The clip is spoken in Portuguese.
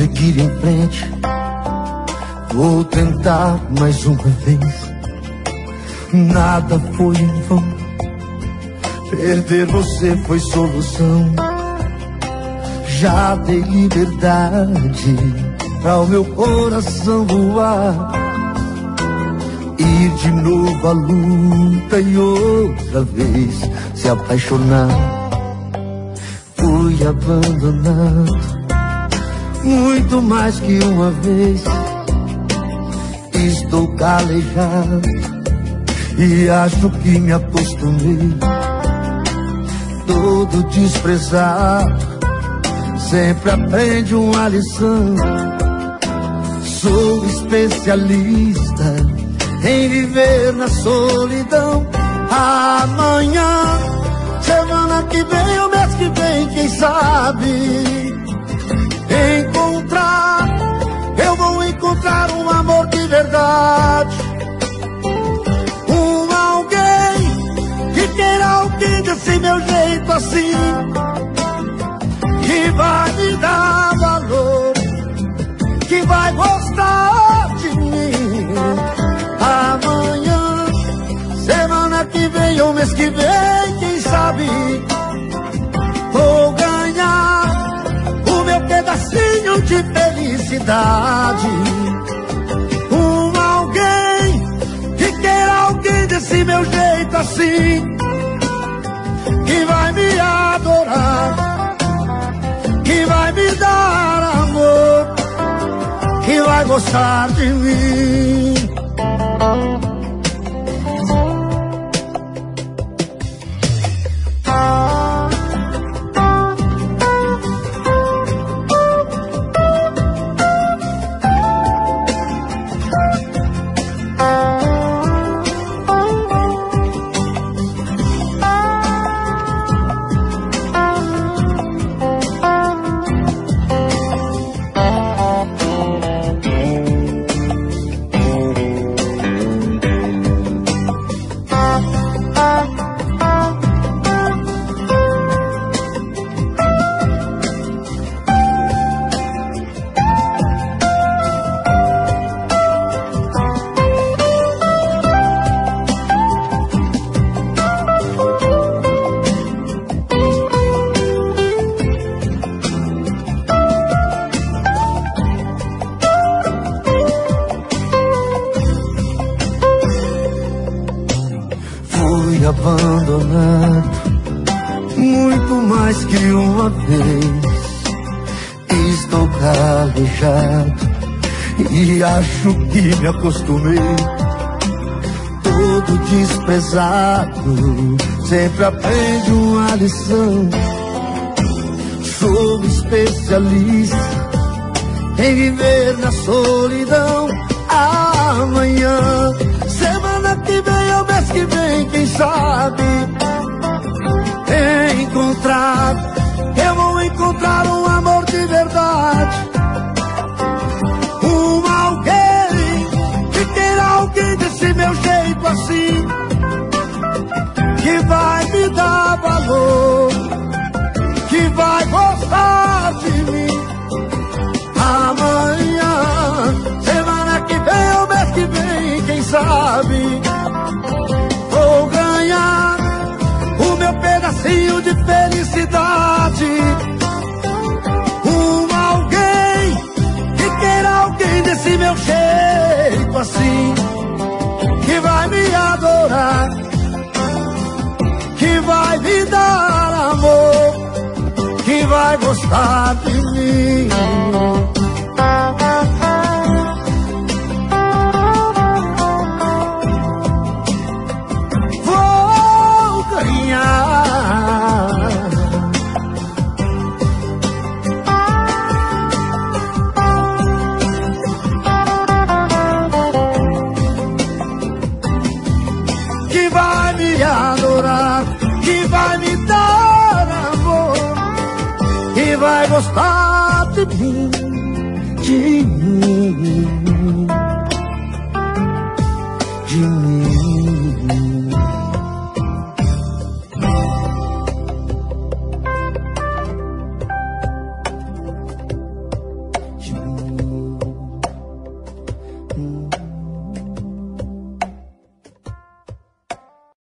seguir em frente. Vou tentar mais uma vez. Nada foi em vão. Perder você foi solução. Já dei liberdade para o meu coração voar, ir de novo à luta e outra vez se apaixonar. Fui abandonado muito mais que uma vez. Estou calejado e acho que me acostumei. Todo desprezado sempre aprende uma lição. Sou especialista em viver na solidão. Amanhã, semana que vem ou mês que vem, quem sabe eu vou encontrar um amor de verdade. Um alguém que queira alguém desse meu jeito assim, que vai me dar valor, que vai gostar de mim. Amanhã, semana que vem ou mês que vem, quem sabe vou ganhar o meu pedacinho de felicidade. Um alguém que queira alguém desse meu jeito assim, que vai me adorar, que vai me dar amor, que vai gostar de mim. Abandonado muito mais que uma vez. Estou calejado e acho que me acostumei. Todo desprezado sempre aprende uma lição. Sou especialista em viver na solidão. Amanhã, semana que vem ou mês que vem, quem sabe eu vou encontrar um amor de verdade. Um alguém que queira alguém desse meu jeito assim, que vai me dar valor, que vai gostar de mim. Amanhã, semana que vem ou mês que vem, quem sabe vou ganhar o meu pedacinho de felicidade. Um alguém que queira alguém desse meu jeito assim, que vai me adorar, que vai me dar amor, que vai gostar de mim. Que vai me adorar, que vai me dar amor, que vai gostar de mim, de mim, de mim.